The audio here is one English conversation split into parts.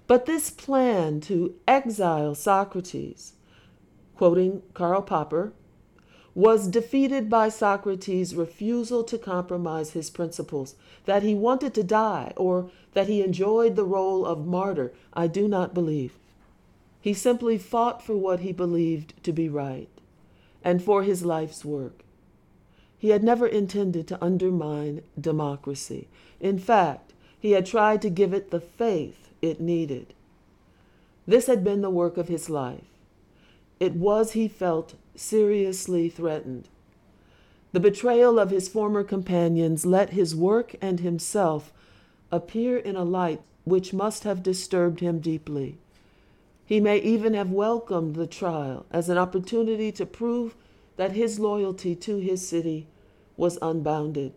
But this plan to exile Socrates, quoting Karl Popper, was defeated by Socrates' refusal to compromise his principles. That he wanted to die or that he enjoyed the role of martyr, I do not believe. He simply fought for what he believed to be right and for his life's work. He had never intended to undermine democracy. In fact, he had tried to give it the faith it needed. This had been the work of his life. It was, he felt, seriously threatened. The betrayal of his former companions let his work and himself appear in a light which must have disturbed him deeply. He may even have welcomed the trial as an opportunity to prove that his loyalty to his city was unbounded.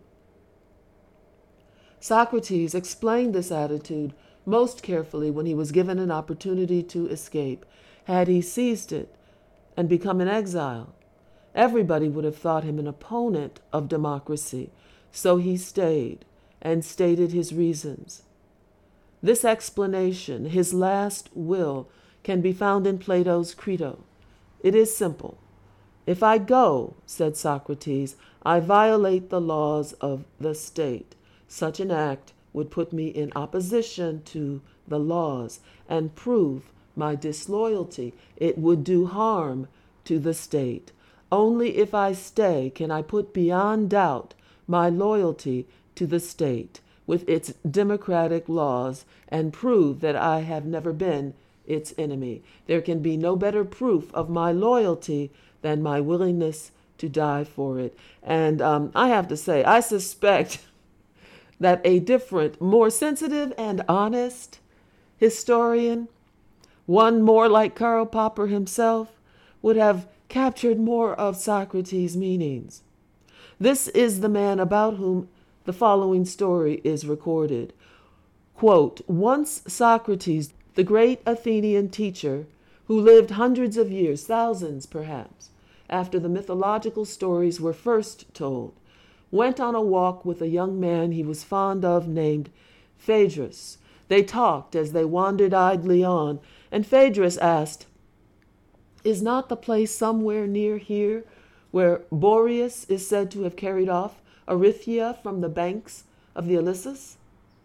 Socrates explained this attitude most carefully when he was given an opportunity to escape. Had he seized it and become an exile, everybody would have thought him an opponent of democracy. So he stayed and stated his reasons. This explanation, his last will, can be found in Plato's Crito. It is simple. If I go, said Socrates, I violate the laws of the state. Such an act would put me in opposition to the laws and prove my disloyalty. It would do harm to the state. Only if I stay can I put beyond doubt my loyalty to the state with its democratic laws and prove that I have never been its enemy. There can be no better proof of my loyalty than my willingness to die for it. And I have to say, I suspect that a different, more sensitive and honest historian, one more like Karl Popper himself, would have captured more of Socrates' meanings. This is the man about whom the following story is recorded. Quote, once Socrates, the great Athenian teacher, who lived hundreds of years, thousands perhaps, after the mythological stories were first told, went on a walk with a young man he was fond of named Phaedrus. They talked as they wandered idly on, and Phaedrus asked, is not the place somewhere near here where Boreas is said to have carried off Erythia from the banks of the Ilissus?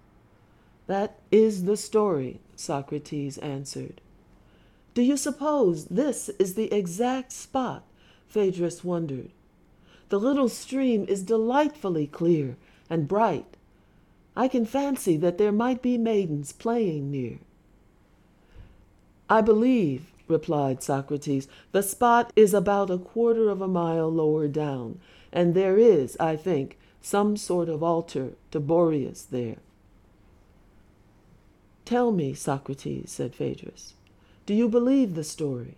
That is the story, Socrates answered. Do you suppose this is the exact spot? Phaedrus wondered. The little stream is delightfully clear and bright. I can fancy that there might be maidens playing near. I believe, replied Socrates, the spot is about a quarter of a mile lower down, and there is, I think, some sort of altar to Boreas there. Tell me, Socrates, said Phaedrus, do you believe the story?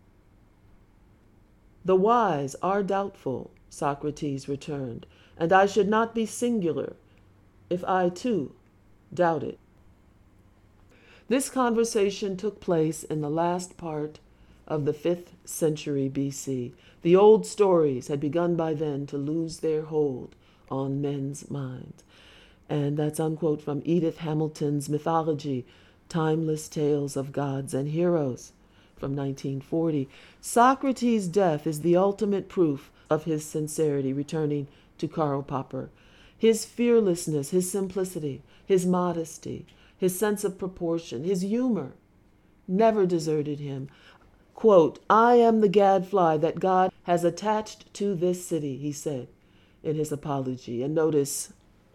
The wise are doubtful, Socrates returned, and I should not be singular if I, too, doubted. This conversation took place in the last part of the 5th century BC. The old stories had begun by then to lose their hold on men's minds. And that's unquote from Edith Hamilton's Mythology, Timeless Tales of Gods and Heroes from 1940. Socrates' death is the ultimate proof of his sincerity, returning to Karl Popper. His fearlessness, his simplicity, his modesty, his sense of proportion, his humor never deserted him. Quote, I am the gadfly that God has attached to this city, he said in his apology. And notice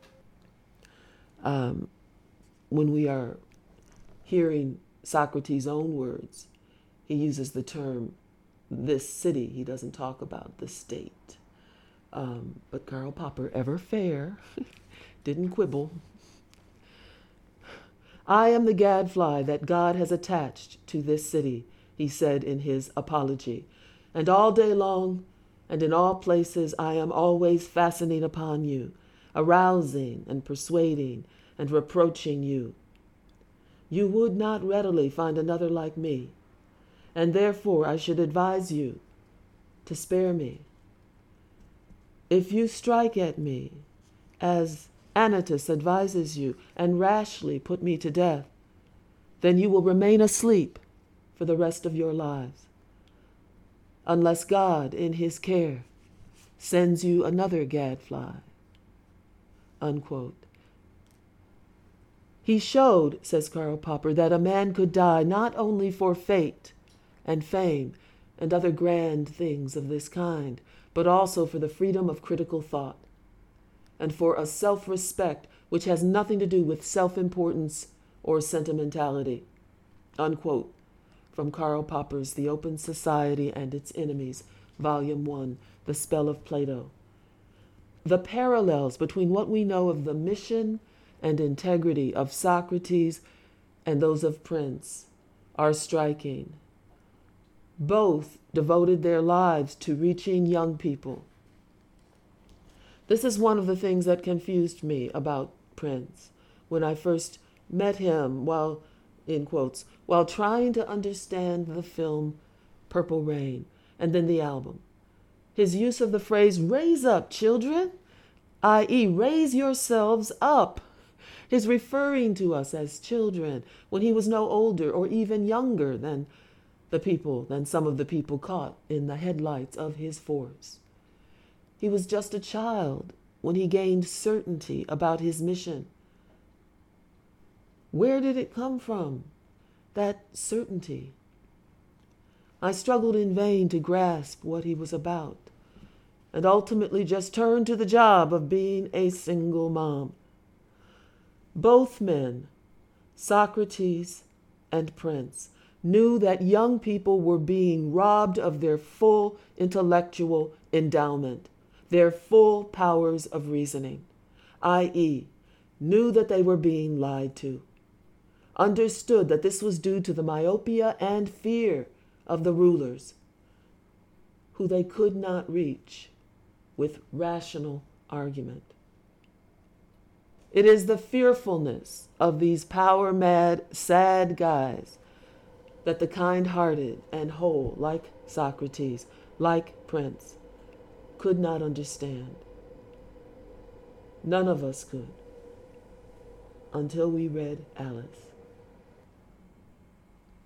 when we are hearing Socrates' own words, he uses the term this city. He doesn't talk about the state. But Karl Popper, ever fair, didn't quibble. I am the gadfly that God has attached to this city, he said in his apology. And all day long and in all places I am always fastening upon you, arousing and persuading and reproaching you. You would not readily find another like me, and therefore I should advise you to spare me. If you strike at me, as Anytus advises you, and rashly put me to death, then you will remain asleep for the rest of your lives, unless God, in his care, sends you another gadfly." Unquote. He showed, says Karl Popper, that a man could die not only for fate and fame and other grand things of this kind, but also for the freedom of critical thought and for a self-respect which has nothing to do with self-importance or sentimentality. Unquote. From Karl Popper's The Open Society and Its Enemies, Volume 1, The Spell of Plato. The parallels between what we know of the mission and integrity of Socrates and those of Prince are striking. Both devoted their lives to reaching young people. This is one of the things that confused me about Prince when I first met him while, in quotes, while trying to understand the film Purple Rain and then the album. His use of the phrase, "raise up, children," i.e., raise yourselves up. His referring to us as children when he was no older or even younger than some of the people caught in the headlights of his force. He was just a child when he gained certainty about his mission. Where did it come from, that certainty? I struggled in vain to grasp what he was about, and ultimately just turned to the job of being a single mom. Both men, Socrates and Prince, knew that young people were being robbed of their full intellectual endowment, their full powers of reasoning, i.e., knew that they were being lied to, understood that this was due to the myopia and fear of the rulers, who they could not reach with rational argument. It is the fearfulness of these power-mad, sad guys that the kind-hearted and whole, like Socrates, like Prince, could not understand. None of us could, until we read Alice.